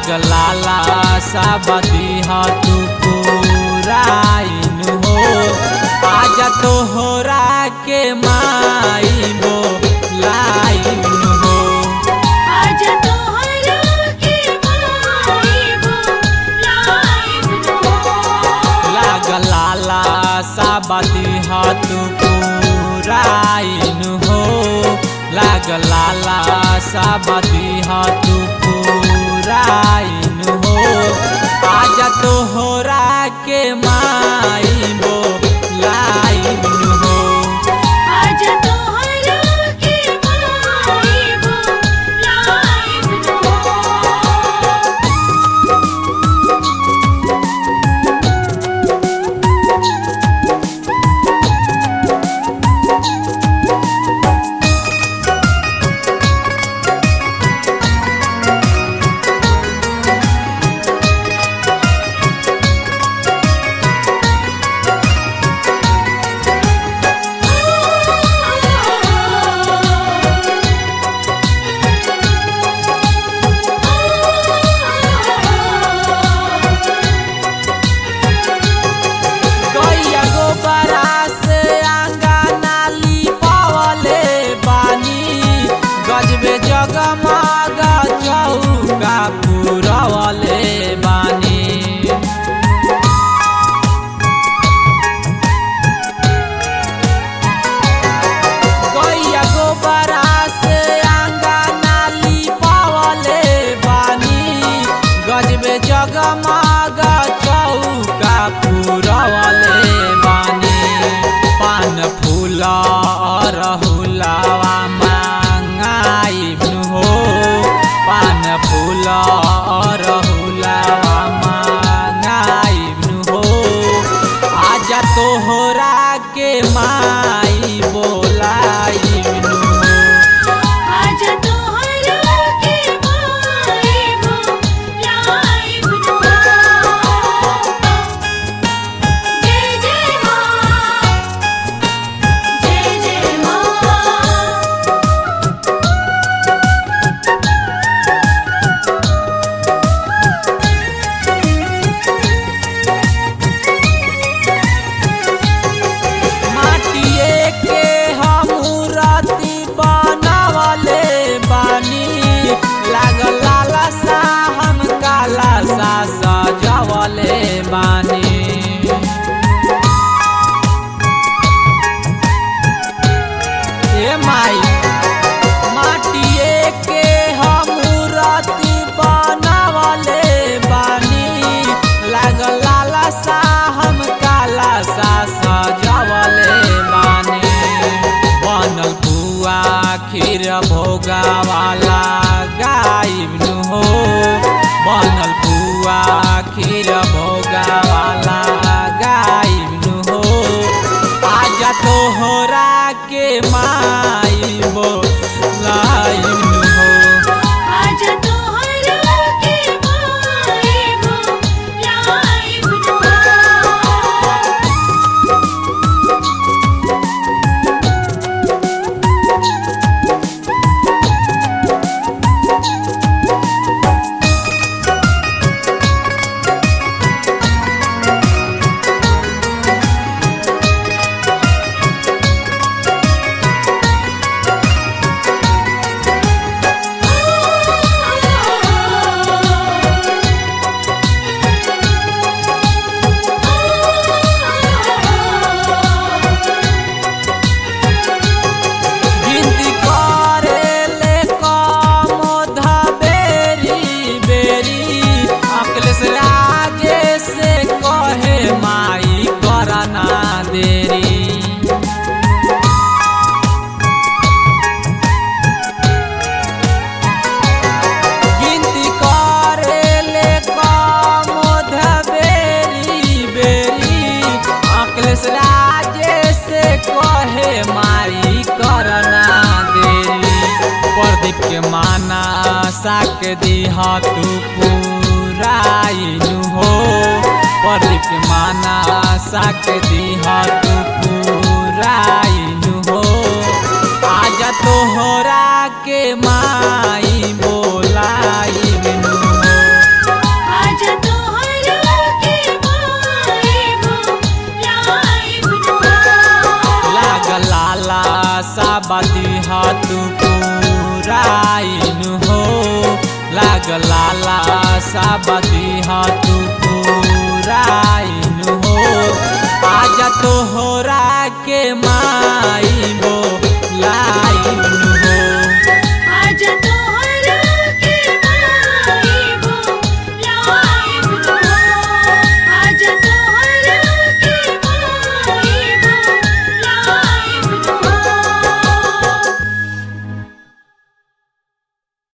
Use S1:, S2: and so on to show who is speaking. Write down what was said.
S1: लागला साबदी तू पुराइन हो आज तोहरा के माई बो लाइन हो
S2: आज तोहरा के माई बो लाइन हो
S1: लागला साबदी तू पुराइन हो लागला साबदी तू पुराइन हो आज तोहरा के माई बो लाइन हो
S2: आज तोहरा के माई बो लाइन हो
S1: गजबे जगमग चौका पुरवले बानी गैया गोबरा से आंगना लिपावले बानी गजबे जगमग चौका पुरवले बानी पान फूल रहुलावा हो पान फूल रहुलावा मांगाइब हो आज तोहरा के माई बोलाइब हो
S2: आज तोहरा के माई बो लाइन हो जय जय मां जय जय मां
S1: सजवले बानी ए माई माटिए के हमूरती बनवले बानी लागला सा हम काला सा सजवले बानी बनल पुआ खीर भोगा वाला गाइब हो बनल पुआ खीर भोगा वाला गाइब हो आज तोहरा के माई बो लाइन हो
S2: आज तोहरा के माई बो लाइन हो प्रदीप के माना साक दीहा तू पुराइन हो प्रदीप के माना साक दीहा तू पुराइन हो आज तोहरा के माई बोलाई लाला सब दीह तू पुराइन हो। आज तोहरा के माई